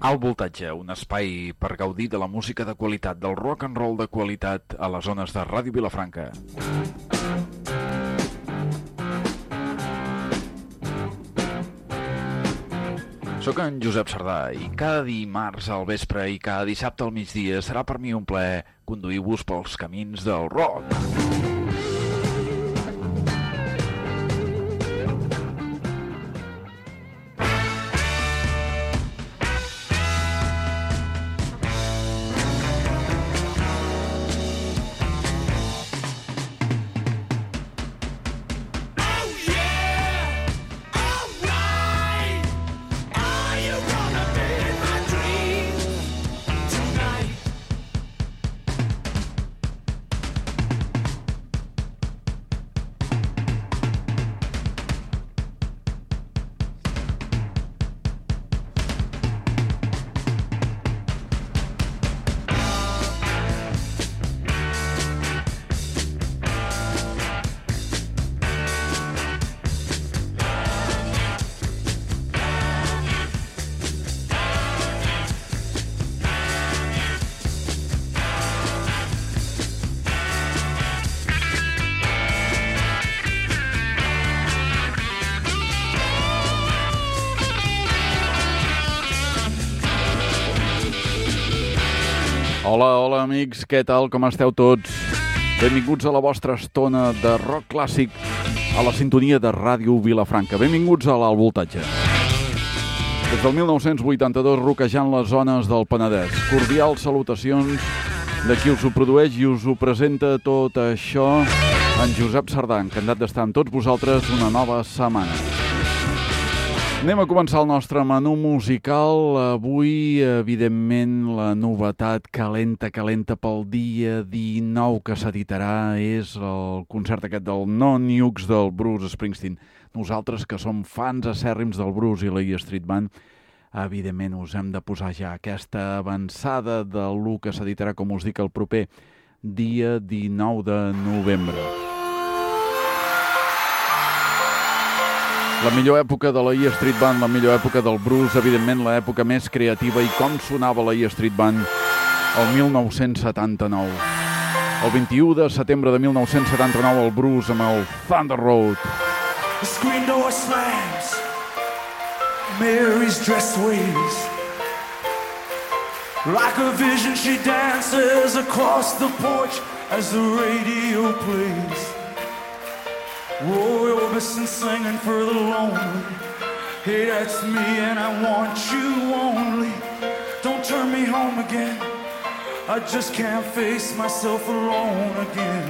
Alt Voltatge, un espai per gaudir de la música de qualitat, del rock and roll de qualitat a les zones de Ràdio Vilafranca. Soc en Josep Sardà i cada dimarts al vespre i cada dissabte al migdia serà per mi un plaer conduir-vos pels camins del rock. Hola amics, què tal, com esteu tots? Benvinguts a la vostra estona de rock clàssic a la sintonia de Ràdio Vilafranca. Benvinguts a l'Alt Voltatge. Des del 1982 roquejant les zones del Penedès. Cordials salutacions de qui us ho produeix i us ho presenta tot això, en Josep Sardà, encantat d'estar amb tots vosaltres una nova setmana. Anem a començar el nostre menú musical. Avui, evidentment, la novetat calenta pel dia 19 que s'editarà és el concert aquest del No Nukes del Bruce Springsteen. Nosaltres, que som fans acèrrims del Bruce i la E Street Band, evidentment us hem de posar ja aquesta avançada del que s'editarà, com us dic, el proper dia 19 de novembre. La millor època de la E Street Band, la millor època del Bruce, evidentment l'època més creativa i com sonava la E Street Band el 1979. El 21 de setembre de 1979 el Bruce amb el Thunder Road. The screen door slams, Mary's dress waves. Like a vision she dances across the porch as the radio plays. Roy Orbison singing for the lonely. Hey, that's me and I want you only. Don't turn me home again. I just can't face myself alone again.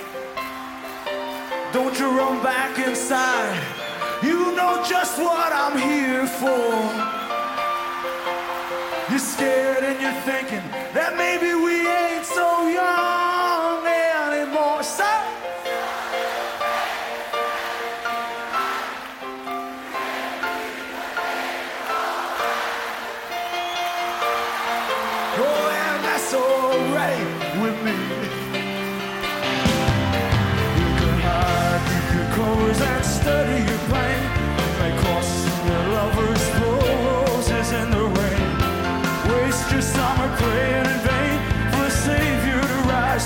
Don't you run back inside. You know just what I'm here for. You're scared and you're thinking that maybe we ain't so young anymore. So alright with me. You can hide beneath your covers and study your pain. Make crosses your lovers, throw roses in the rain. Waste your summer praying in vain for a savior to rise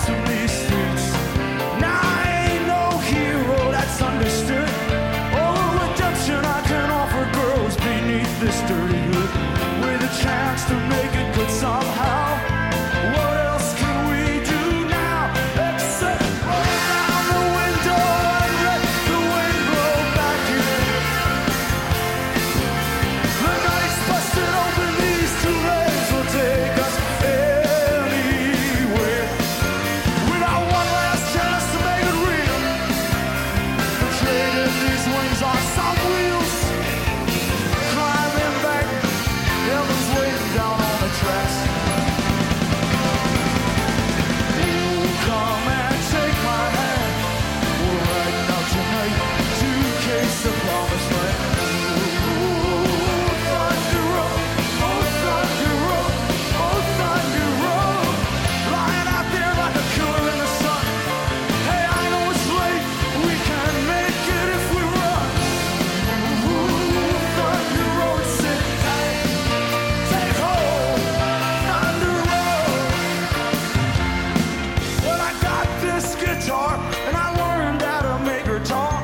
guitar, and I learned how to make her talk.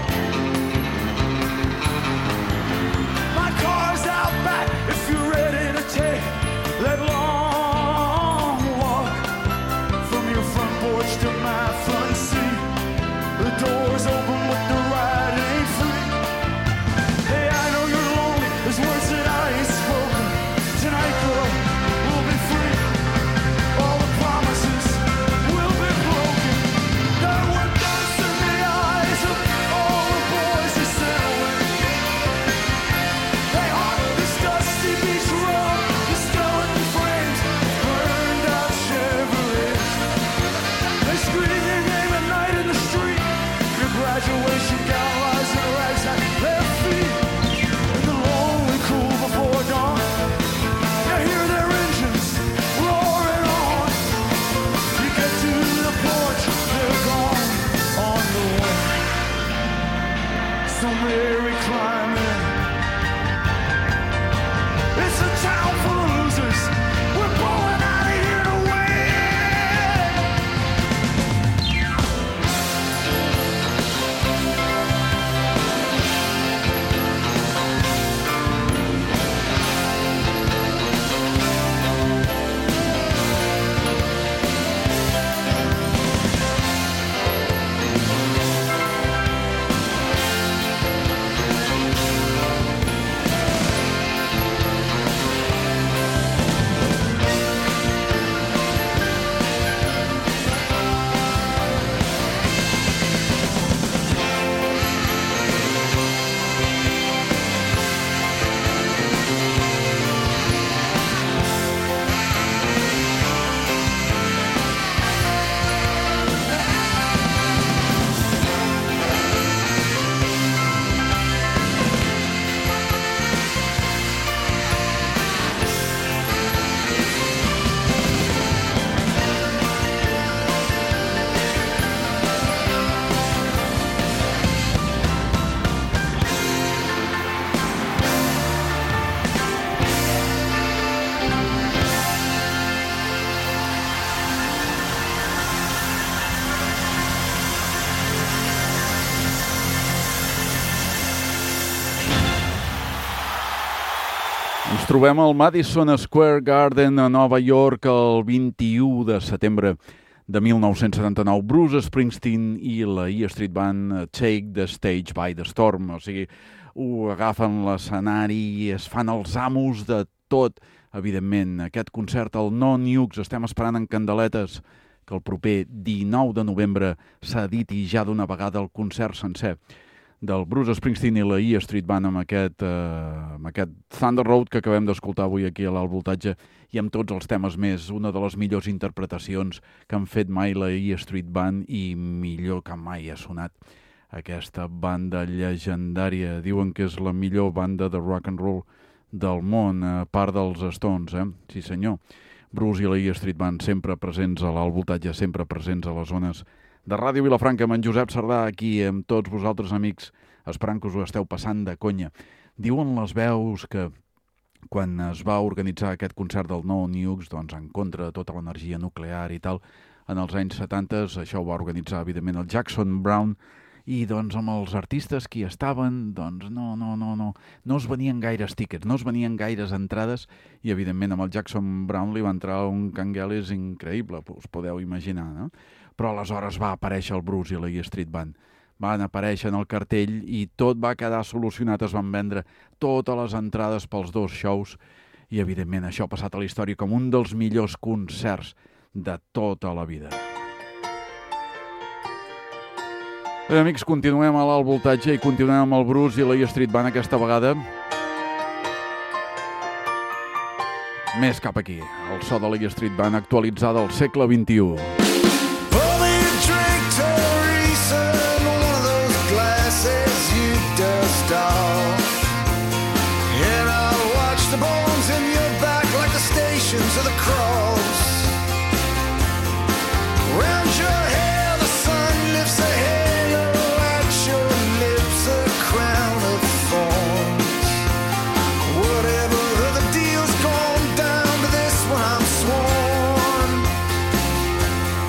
My car's out back if you're ready to take that long walk from your front porch to my front seat. The door's open but the ride ain't free. Hey, I know you're lonely, there's words that I ain't spoken. Tonight, girl, we'll be free. All the promises will be broken. There were dust in the eyes of all the boys who said away. They haunt this dusty beach road, the skeleton frames, burned out Chevrolets. They scream your name at night in the street. Your graduation gown lies in rags at their feet. In the lonely cool before dawn, you hear their engines roaring on. You get to the porch, they're gone on the way. So Mary climb in. It's a town full of losers. We're pulling out of here to win. Ens trobem al Madison Square Garden a Nova York el 21 de setembre de 1979. Bruce Springsteen i la E Street Band Take the Stage by the Storm. O sigui, ho agafen l'escenari i es fan els amos de tot. Evidentment, aquest concert al No Nukes, estem esperant en candeletes que el proper 19 de novembre s'editi ja d'una vegada el concert sencer del Bruce Springsteen i la E Street Band amb aquest Thunder Road que acabem d'escoltar avui aquí a l'Alt Voltatge i amb tots els temes més, una de les millors interpretacions que han fet mai la E Street Band i millor que mai ha sonat aquesta banda llegendària. Diuen que és la millor banda de rock and roll del món, a part dels Stones, Sí senyor. Bruce i la E Street Band sempre presents a l'Alt Voltatge, sempre presents a les zones de Ràdio Vilafranca, amb en Josep Sardà aquí, amb tots vosaltres amics, esperant que us ho esteu passant de conya. Diuen les veus que quan es va organitzar aquest concert del No Nukes, doncs en contra de tota l'energia nuclear i tal, en els anys 70, això ho va organitzar evidentment el Jackson Browne, i doncs amb els artistes que hi estaven, doncs no es venien gaires tickets, no es venien gaires entrades, i evidentment amb el Jackson Browne li va entrar un canguelis increïble, us podeu imaginar, no? Però aleshores va aparèixer el Bruce i la E Street Band. Van aparèixer en el cartell i tot va quedar solucionat, es van vendre totes les entrades pels dos shows i evidentment això ha passat a la història com un dels millors concerts de tota la vida. Bé, amics, continuem a l'Alt Voltatge i continuem amb el Bruce i la E Street Band aquesta vegada. Més cap aquí, el so de la E Street Band actualitzada al segle XXI. And I'll watch the bones in your back like the stations of the cross. Round your hair the sun lifts a halo at your lips, a crown of thorns. Whatever the deal's gone down to this one, I'm sworn.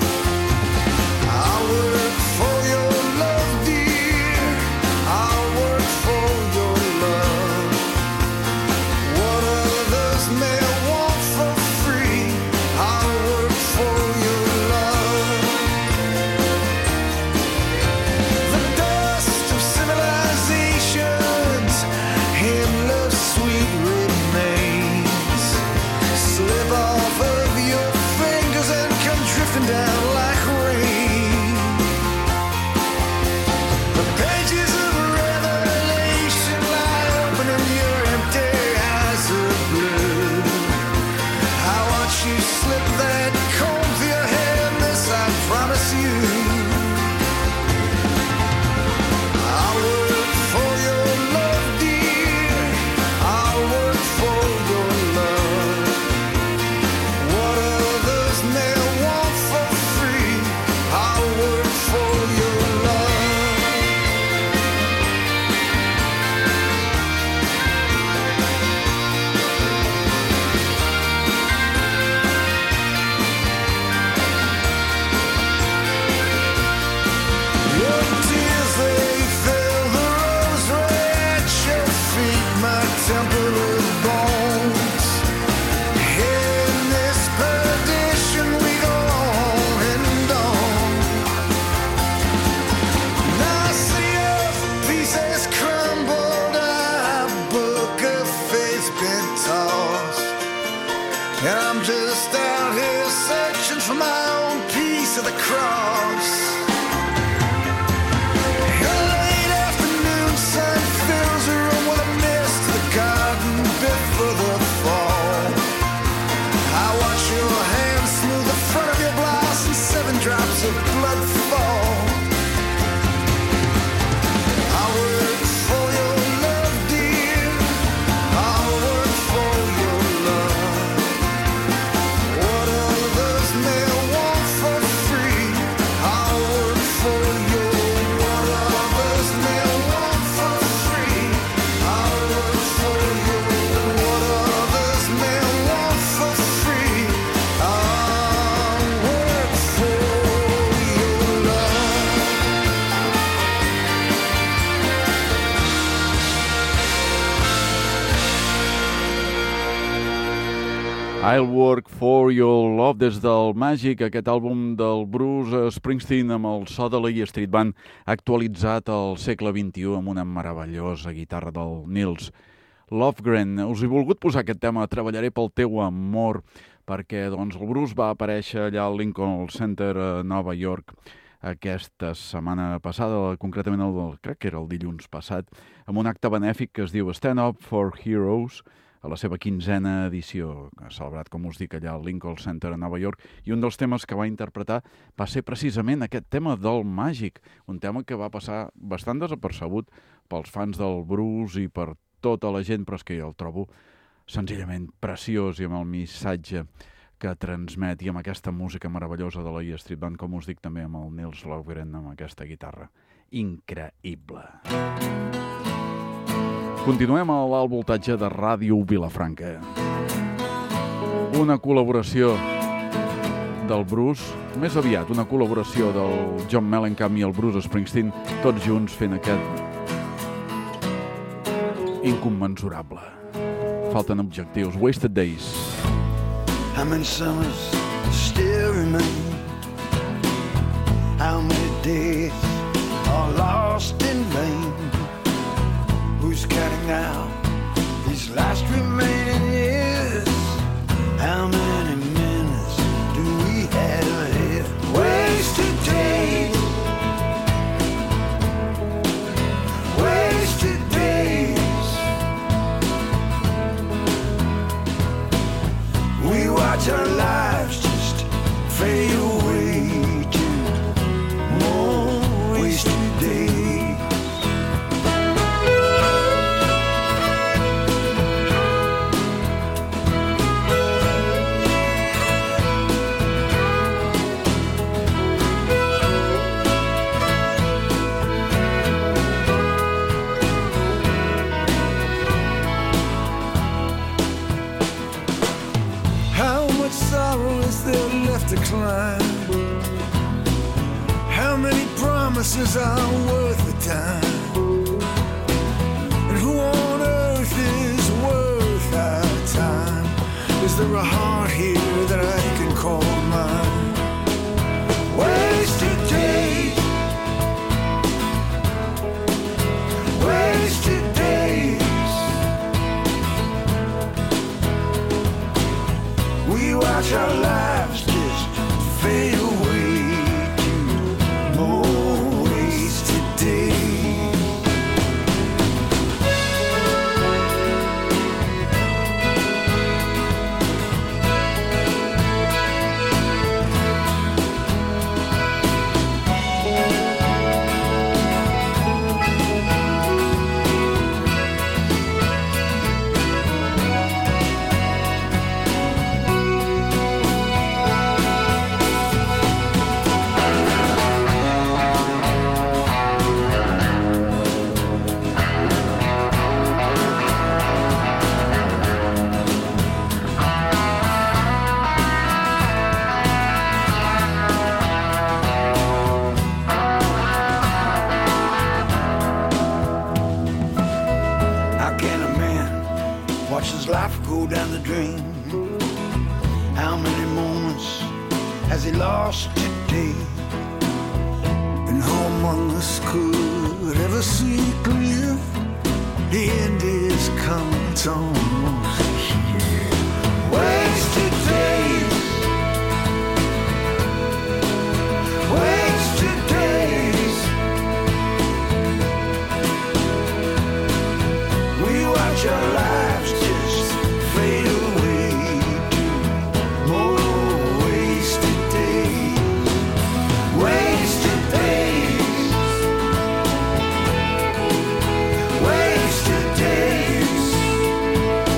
I'll Work For Your Love des del Magic, aquest àlbum del Bruce Springsteen amb el so de la E Street Band actualitzat al segle XXI amb una meravellosa guitarra del Nils Lofgren. Us he volgut posar aquest tema, Treballaré pel teu amor, perquè doncs, el Bruce va aparèixer allà al Lincoln Center a Nova York aquesta setmana passada, concretament crec que era el dilluns passat, amb un acte benèfic que es diu Stand Up for Heroes, a la seva 15a edició, que ha celebrat, com us dic, allà al Lincoln Center a Nova York, i un dels temes que va interpretar va ser precisament aquest tema del Màgic, un tema que va passar bastant desapercebut pels fans del Bruce i per tota la gent, però és que jo el trobo senzillament preciós i amb el missatge que transmet i amb aquesta música meravellosa de la E Street Band, com us dic també amb el Nils Lofgren, amb aquesta guitarra increïble. Continuem a l'alt voltatge de Ràdio Vilafranca. Una col·laboració del Bruce, més aviat una col·laboració del John Mellencamp i el Bruce Springsteen, tots junts fent aquest incommensurable. Falten objectius. Wasted Days. How many summers still remain? How many days are lost in vain? Who's counting now these last remaining years? How many minutes do we have here? Wasted days, wasted days. We watch our lives just fade away to more wasted days. To climb. How many promises are worth the time? And who on earth is worth our time? Is there a heart here that I can call mine? Wasted days, wasted days. We watch our lives fade away to more wasted days. Life go down the drain. How many moments has he lost today? And who among us could ever see clear? The end is coming, it's almost here. Wasted days, wasted days. We watch our lives fade away to more wasted days, wasted days, wasted days.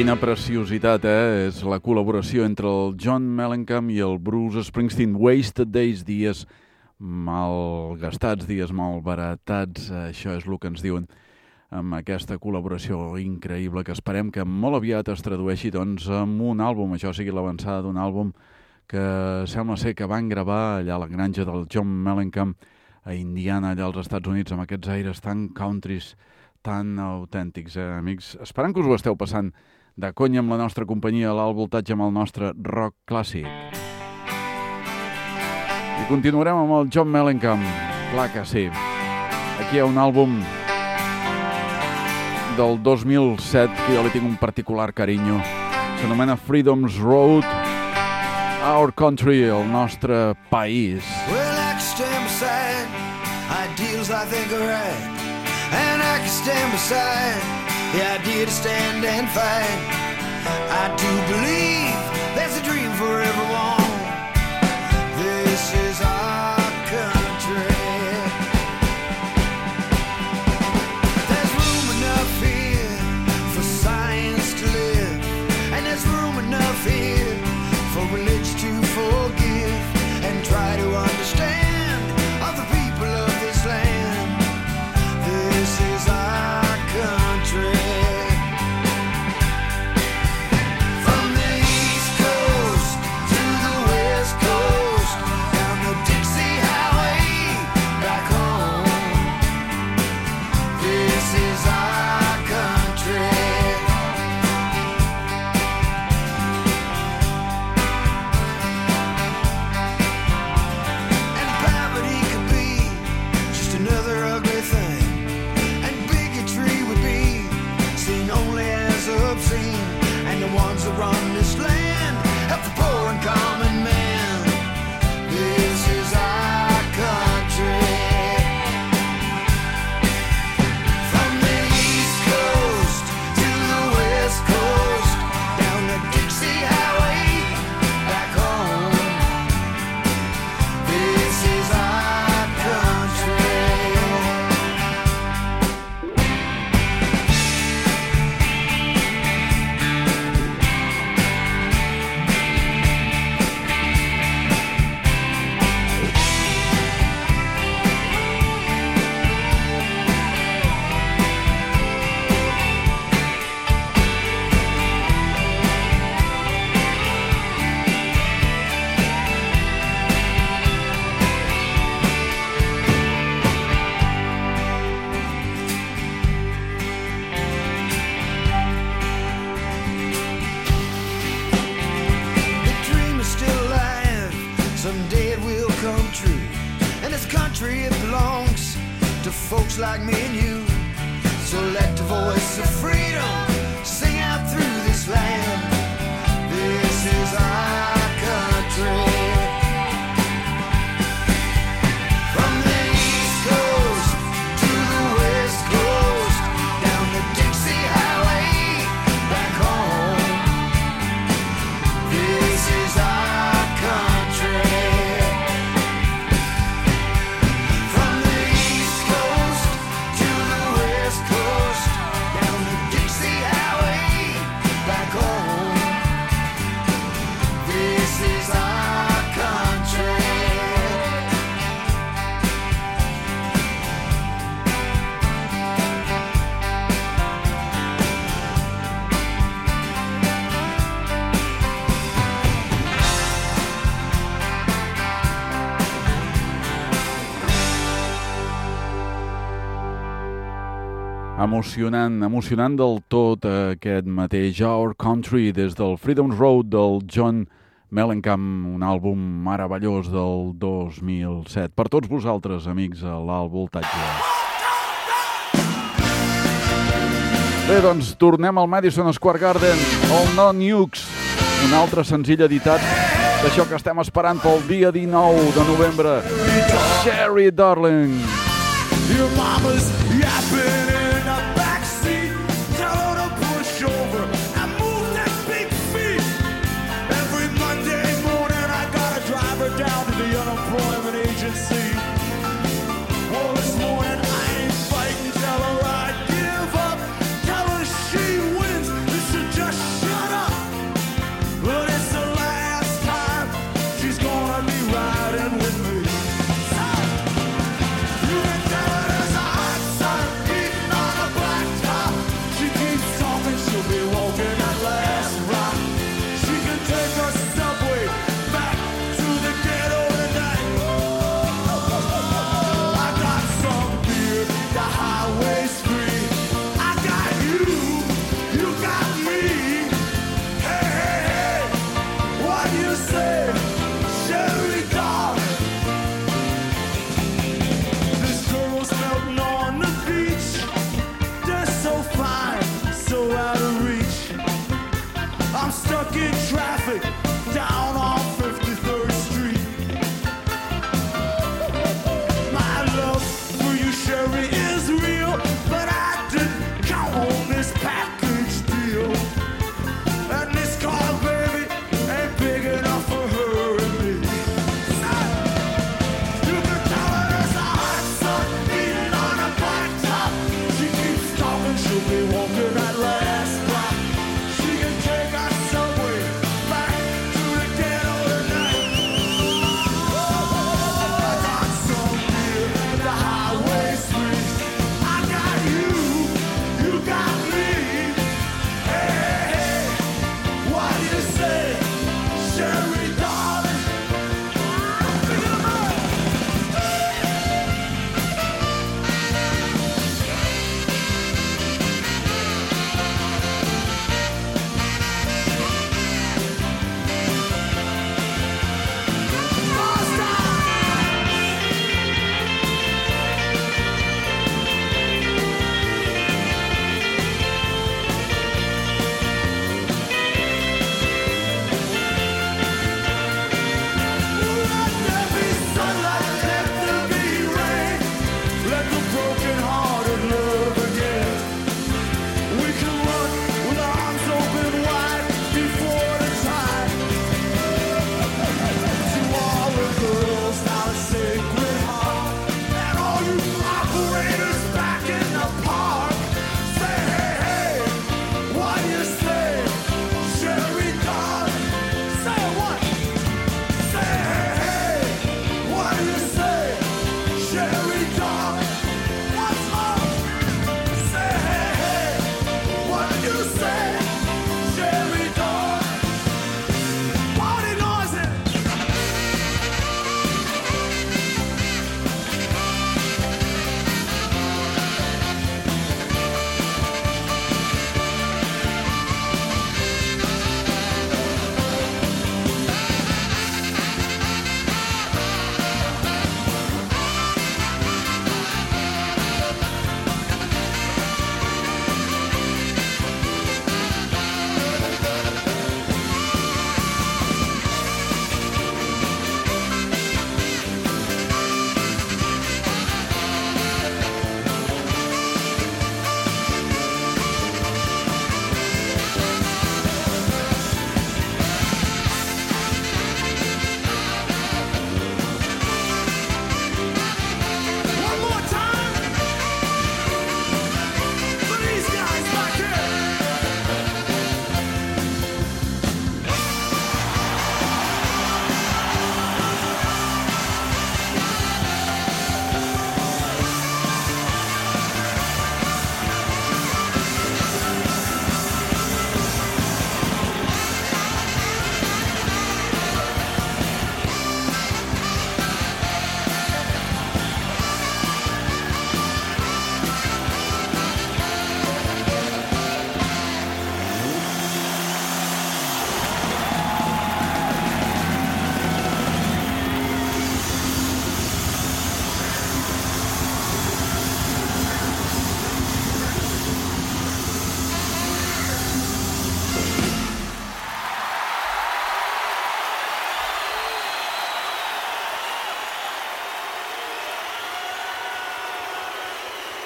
Quina preciositat, És la col·laboració entre el John Mellencamp i el Bruce Springsteen. Wasted Days, dies malgastats, dies malbaratats. Això és el que ens diuen amb aquesta col·laboració increïble que esperem que molt aviat es tradueixi doncs, en un àlbum. Això sigui l'avançada d'un àlbum que sembla ser que van gravar allà a la granja del John Mellencamp a Indiana, allà als Estats Units, amb aquests aires tan countries, tan autèntics, amics. Esperant que us ho esteu passant de conya amb la nostra companyia a l'Alt Voltatge, amb el nostre rock clàssic. I continuarem amb el John Mellencamp, clar que sí. Aquí hi ha un àlbum del 2007 que jo li tinc un particular carinyo. S'anomena Freedom's Road, Our Country, el nostre país. Well, I can stand beside ideals I think are right, and I can stand beside the idea to stand and fight. I do believe there's a dream for everyone. This is our country. There's room enough here for science to live, and there's room enough here for religion to forgive and try to understand other people of this land. This is our country. From the East Coast to the West Coast, down the Dixie Highway back home. This is our country. And poverty could be just another ugly thing, and bigotry would be seen only as obscene. And the ones that run this land help the poor and common man. This is our country. From the East Coast to the West Coast, down the Dixie Highway back home. This is our country. The dream is still alive, someday it will come true. And this country, it belongs to folks like me and you. So let the voice of freedom sing out through this land. This is our country. From the East Coast to the West Coast, down the Dixie Highway back home. This is our country. From the East Coast to the West Coast, down the Dixie Highway back home. This is our country. Emocionant del tot aquest mateix Our Country des del Freedom's Road del John Mellencamp, un àlbum meravellós del 2007. Per tots vosaltres, amics, a l'Alt Voltatge. Bé, doncs tornem al Madison Square Garden, el No Nukes, un altre senzill editat d'això que estem esperant pel dia 19 de novembre. Sherry Darling. Your mama's yapping in the backseat. Tell her to push over and move that big feet. Every Monday morning I gotta drive her down to the unemployment agency. Well, this morning I ain't fighting. Tell her I give up. Tell her she wins. This should just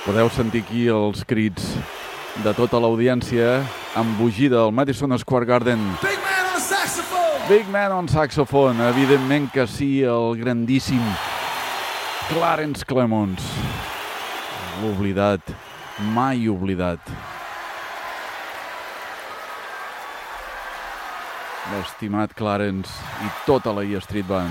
Podeu sentir aquí els crits de tota l'audiència embogida al Madison Square Garden. Big man on saxophone! Big man on saxophone, evidentment que sí, el grandíssim Clarence Clemons. L'oblidat, mai oblidat. L'estimat Clarence i tota la E Street Band.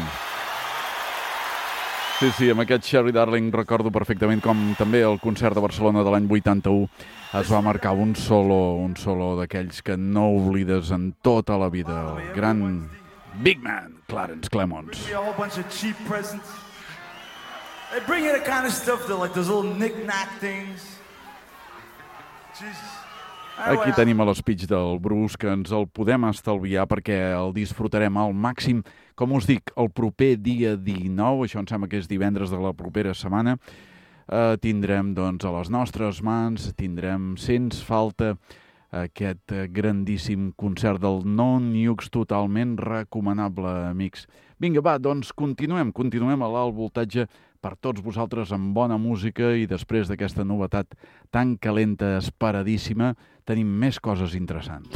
Sí, amb aquest Sherry Darling recordo perfectament com també el concert de Barcelona de l'any 81 es va marcar un solo d'aquells que no oblides en tota la vida. El gran Big Man, Clarence Clemons. A whole bunch of cheap presents. They bring you the kind of stuff that, like those little knick-knack things. Jesus. Aquí tenim a l'speech del Bruce, que ens el podem estalviar perquè el disfrutarem al màxim. Com us dic, el proper dia 19, això em sembla que és divendres de la propera setmana, tindrem doncs, a les nostres mans, tindrem sens falta aquest grandíssim concert del Non-Nukes, totalment recomanable, amics. Vinga, va, doncs continuem a l'alt voltatge per tots vosaltres amb bona música i després d'aquesta novetat tan calenta, esperadíssima, tenim més coses interessants.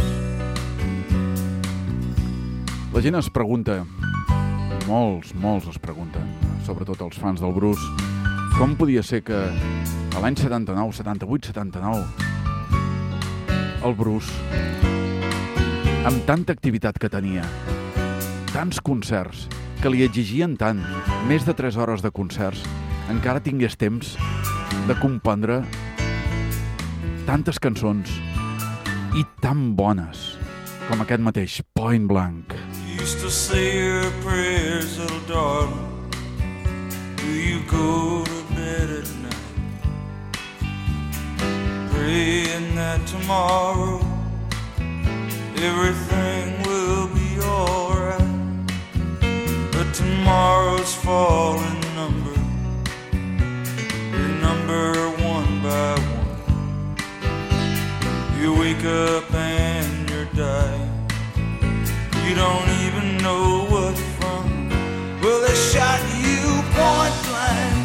La gent es pregunta, molts es pregunten, sobretot els fans del Bruce, com podia ser que a l'any 79, 78, 79, el Bruce, amb tanta activitat que tenia, tants concerts, que li exigien tant, més de 3 hores de concerts, encara tingués temps de compondre tantes cançons i tan bones com aquest mateix Point Blank. You used to say your prayers, little darling. Do you go to bed at night? Praying that tomorrow everything will be alright. But tomorrow's falling number. You're number one by one. You wake up and you're dying. You don't even know what from. Well, they shot you point blank.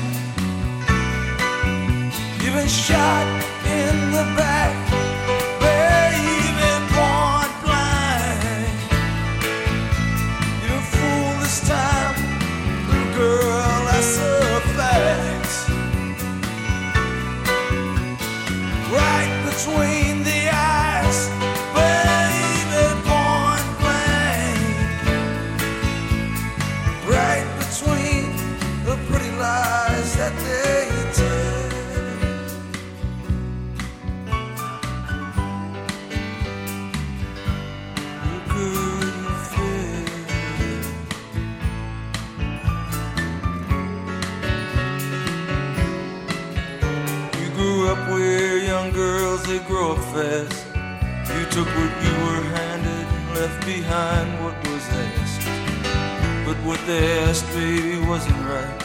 You've been shot in the back, baby, point blank. You've been fooled this time, little girl, that's a fact. Right between the eyes, baby, point blank. Right between the pretty lies that they tell. Up where young girls, they grow up fast. You took what you were handed and left behind what was asked. But what they asked, baby, wasn't right.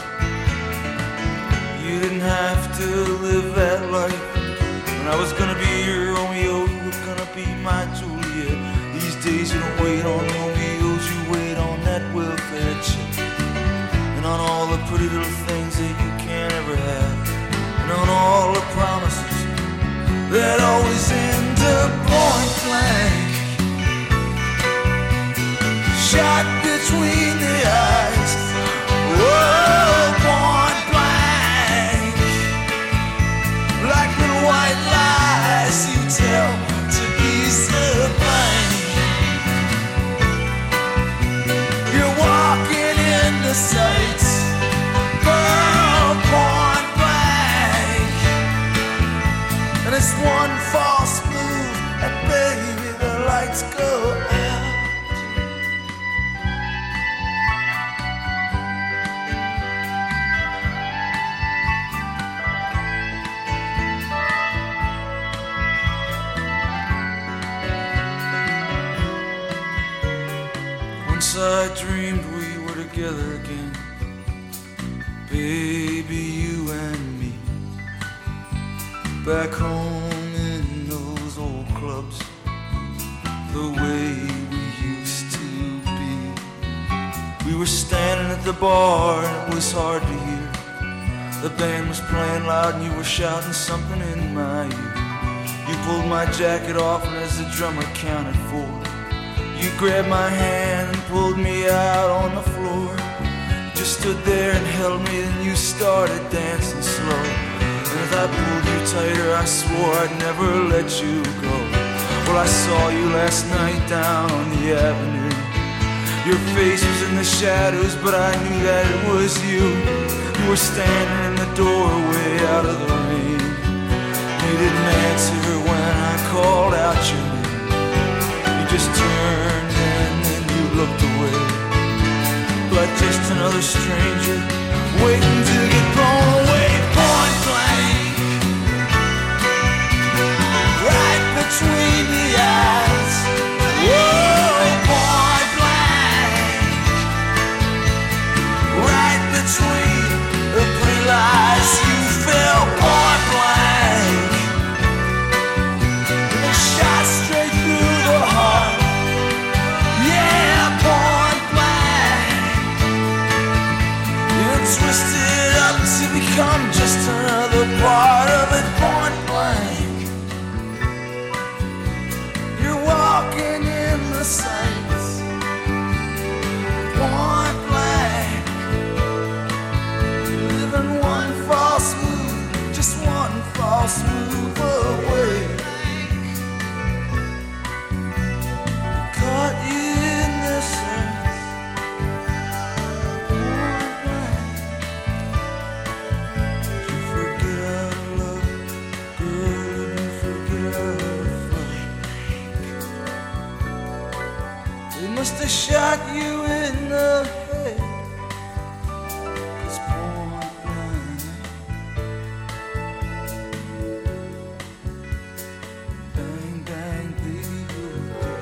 You didn't have to live that life. When I was gonna be your Romeo, you were gonna be my Juliet. These days you don't wait on Romeos, you wait on that welfare check. And on all the pretty little things that you can't ever have. On all the promises that always end up point blank. Shot between the eyes, whoa, point blank. Like little white lies you tell to ease the pain. You're walking in the sights, girl, point. And it's one false move, and baby, the lights go out. Once I dreamed we were together again, baby, you and me. Back home in those old clubs, the way we used to be. We were standing at the bar and it was hard to hear The band was playing loud and you were shouting something in my ear. You pulled my jacket off and as the drummer counted 4, you grabbed my hand and pulled me out on the floor. You just stood there and held me and you started dancing slow. And as I pulled you tighter I swore I'd never let you go. Well, I saw you last night down on the avenue. Your face was in the shadows but I knew that it was you. You were standing in the doorway out of the rain. You didn't answer when I called out your name. You just turned and then you looked away, like just another stranger waiting to get blown away. Point blank, right between the eyes. Whoa, point blank, right between the pretty lies. You fell point blank, a shot straight through the heart. Yeah, point blank. You're twisted up to become just another part of it. Point blank. You're walking in the sights. Point blank. Living one false move, just one false move away. Caught you in the sense. Did you forget our love? Girl, did you forget our fight? They must have shot you in the head. 'Cause point blank, bang, bang, baby, you're dead.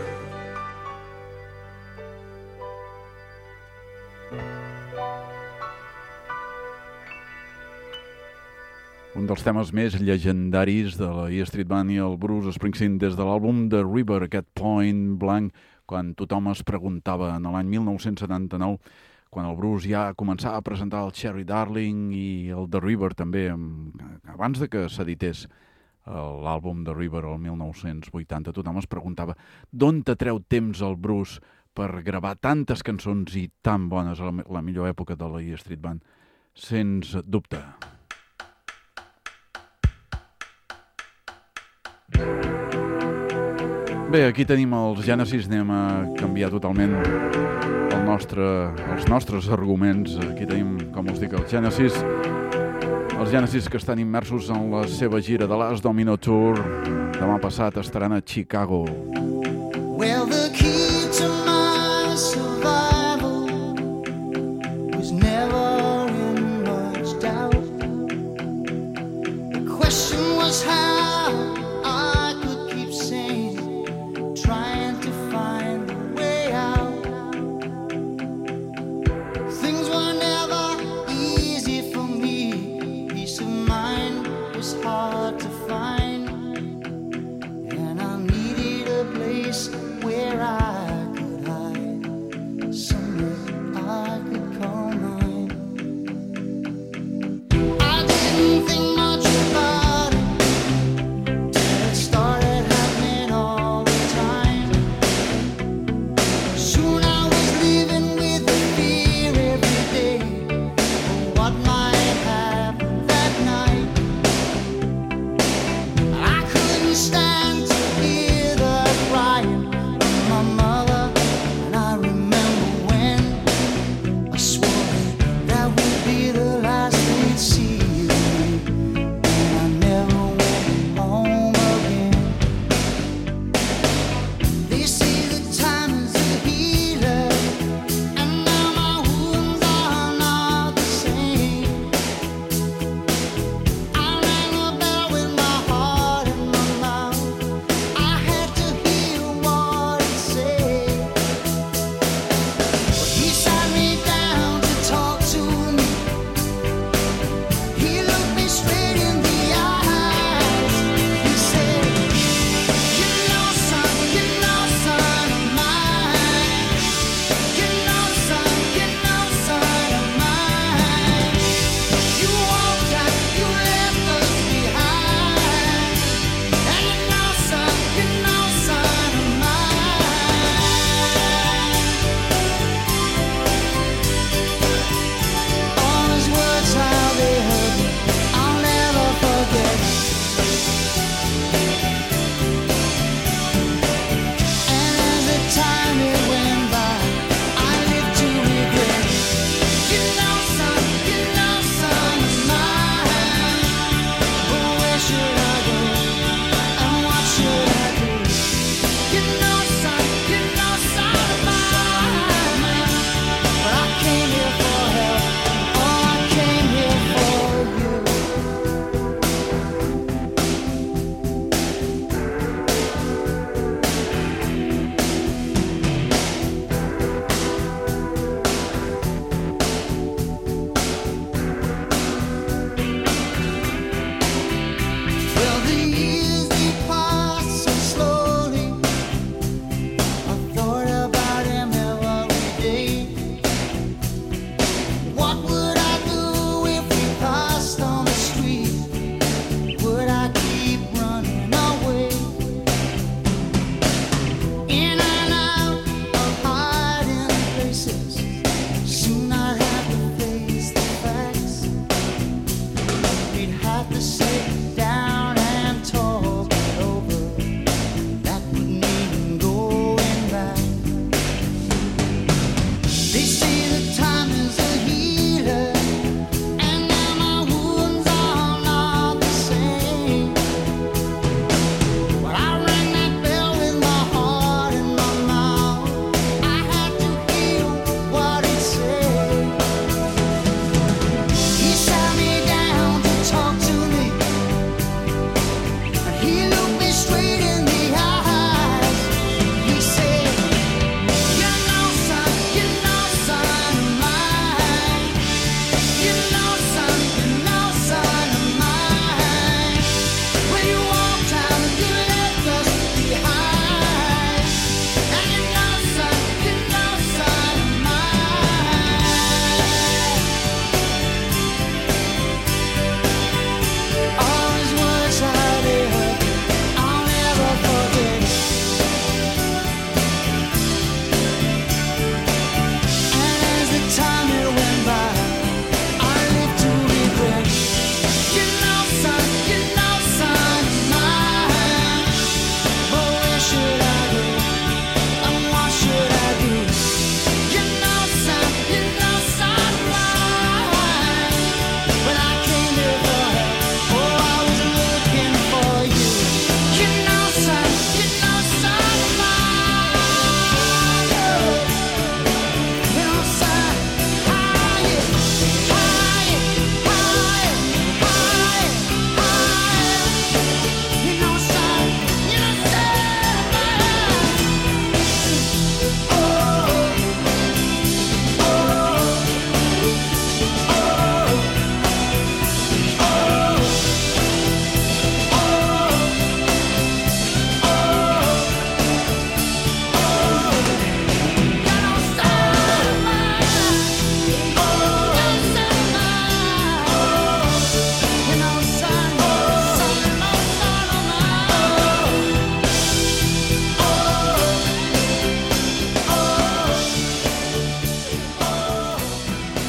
Un dels temes més llegendaris de la E Street Band i el Bruce Springsteen des de l'àlbum The River, aquest Point Blank, quan tothom es preguntava en l'any 1979, quan el Bruce ja començava a presentar el Cherry Darling i el The River també, abans de que s'edités l'àlbum The River el 1980, tothom es preguntava d'on te treu temps el Bruce per gravar tantes cançons i tan bones a la millor època de la E Street Band. Sens dubte. Bé, aquí tenim els Genesis, anem a canviar totalment els nostres arguments. Aquí tenim, com us dic, els Genesis que estan immersos en la seva gira de Last Domino Tour. Demà passat estaran a Chicago. Well, the key to my survival was never in much doubt. The question was how I could keep sane, trying to find a way out. Things were never easy for me. Peace of mind was hard to find, and I needed a place where I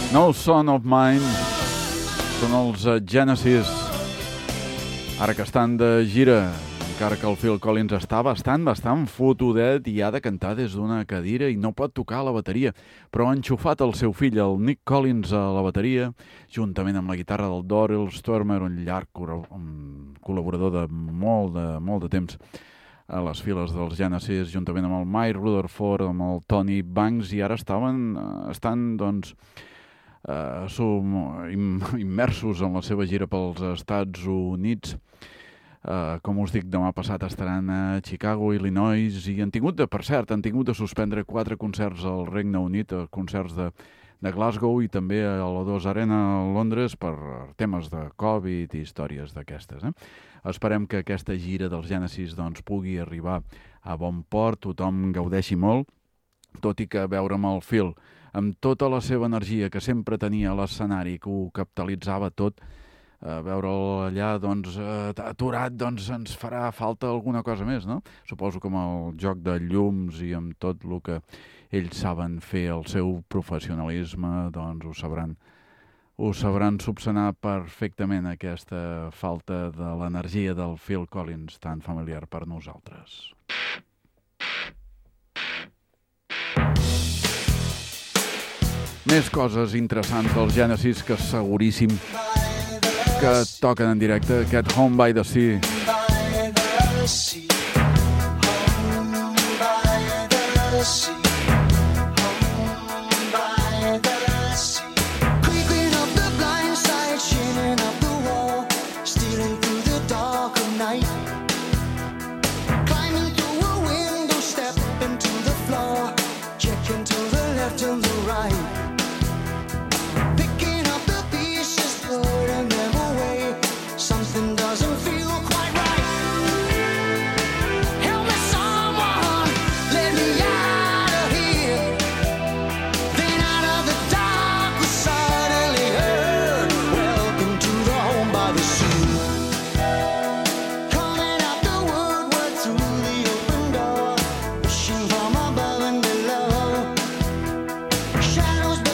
No Son of Mine són els Genesis, ara que estan de gira, encara que el Phil Collins està bastant fotudet i ha de cantar des d'una cadira i no pot tocar la bateria, però ha enxufat el seu fill, el Nick Collins, a la bateria, juntament amb la guitarra del Daryl Stuermer, un llarg col·laborador de molt de temps a les files dels Genesis, juntament amb el Mike Rutherford, amb el Tony Banks, i ara estan doncs, immersos en la seva gira pels Estats Units. Com us dic, demà passat estaran a Chicago, Illinois, i han tingut de suspendre 4 concerts al Regne Unit, concerts de Glasgow i també a l'O2 Arena a Londres per temes de Covid i històries d'aquestes. Esperem que aquesta gira dels Genesis doncs, pugui arribar a bon port, tothom gaudeixi molt, tot i que veure'm el Phil amb tota la seva energia que sempre tenia a l'escenari, que ho capitalitzava tot, veure'l allà doncs, aturat, doncs ens farà falta alguna cosa més, no? Suposo que amb el joc de llums i amb tot el que ells saben fer, el seu professionalisme, doncs ho sabran subsanar perfectament, aquesta falta de l'energia del Phil Collins tan familiar per nosaltres. Més coses interessants dels Genesis que seguríssim que toquen en directe, aquest Home by the Sea. By the sea, home by the sea, home by the sea. Creeping up the blind side, shimming up the wall, stealing through the dark of night, climbing through a window, step into the floor, checking to the left and the right. Something doesn't feel quite right. Help me, someone, let me out of here. Then out of the dark we suddenly heard, welcome to the home by the sea. Coming out the woodwork through the open door, wishing from above and below. Shadows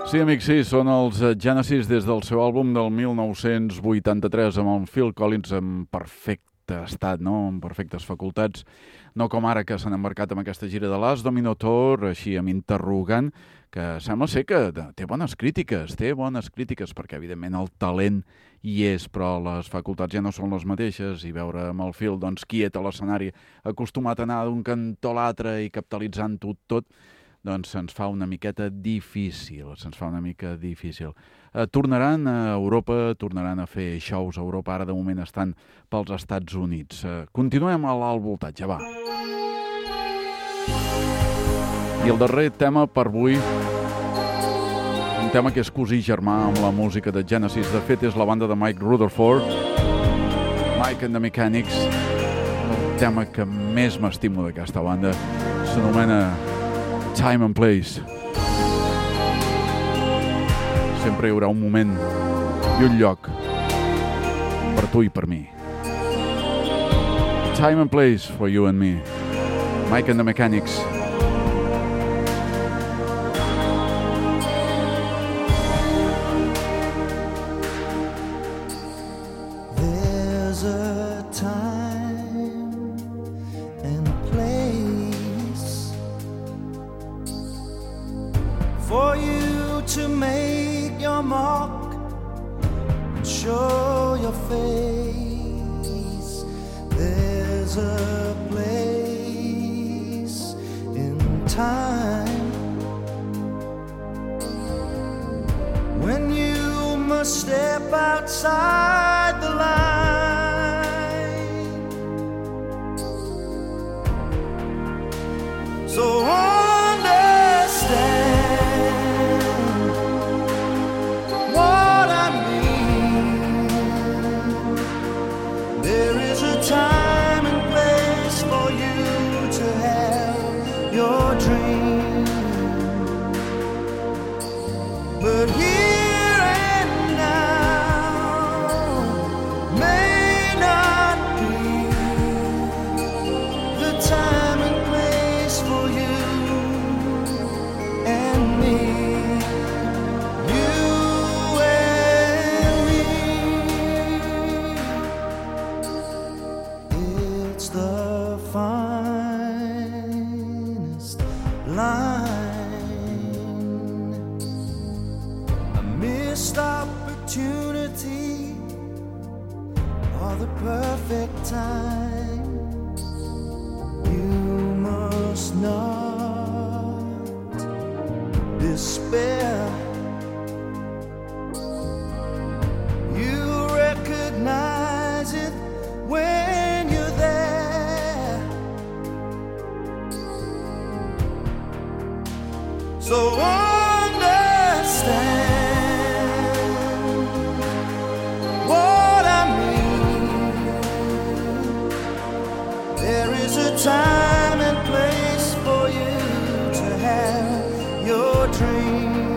Sí, amics, sí, són els Genesis des del seu àlbum del 1983 amb el Phil Collins en perfecte estat, no? En perfectes facultats, no com ara que s'han embarcat amb aquesta gira de Last Domino Tour, així amb interrogant, que sembla ser que té bones crítiques, perquè evidentment el talent hi és, però les facultats ja no són les mateixes, i veure amb el Phil, doncs, quiet a l'escenari, acostumat a anar d'un cantó a l'altre i capitalitzant-ho tot, doncs se'ns fa una miqueta difícil, tornaran a Europa, tornaran a fer shows a Europa, ara de moment estan pels Estats Units. Continuem a l'alt voltatge, va. I el darrer tema per avui, un tema que és cosí germà amb la música de Genesis, de fet és la banda de Mike Rutherford, Mike and the Mechanics. El tema que més m'estimo d'aquesta banda s'anomena Time and Place. Sempre hi haurà un moment i un lloc per tu i per mi. Time and Place for you and me. Mike and the Mechanics. There's a time and place for you to make your mark and show your face. There's a place in time when you must step outside the line. So time and place for you to have your dream, but here and now may not be the time and place for you and me. The finest line, a missed opportunity, or the perfect time. You must not despair. You recognize it when you're there. So understand what I mean. There is a time and place for you to have your dream,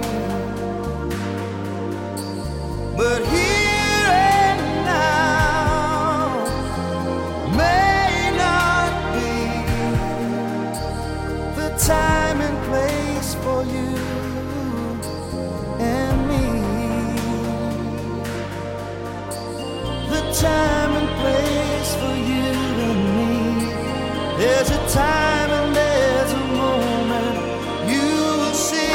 but here and now may not be the time and place for you and me. The time and place for you and me. There's a time and there's a moment you'll see.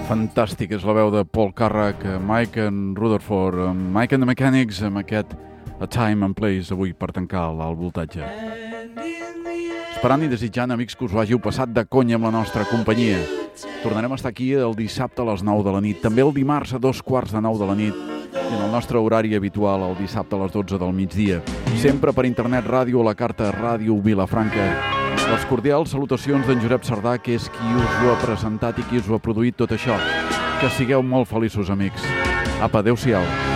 Fantàstic, és la veu de Paul Carrack, Mike and Rutherford, Mike and the Mechanics, amb aquest A Time and Place, avui per tancar l'alt voltatge. Esperant i desitjant, amics, que us ho hàgiu passat de conya amb la nostra companyia. Tornarem a estar aquí el dissabte a les 9 de la nit, també el dimarts a 8:45 de la nit, i en el nostre horari habitual el dissabte a les 12 del migdia. Sempre per internet, ràdio a la carta Ràdio Vilafranca. Les cordials salutacions d'en Josep Sardà, que és qui us ho ha presentat i qui us ho ha produït tot això. Que sigueu molt feliços, amics. Apa, adeu-siau.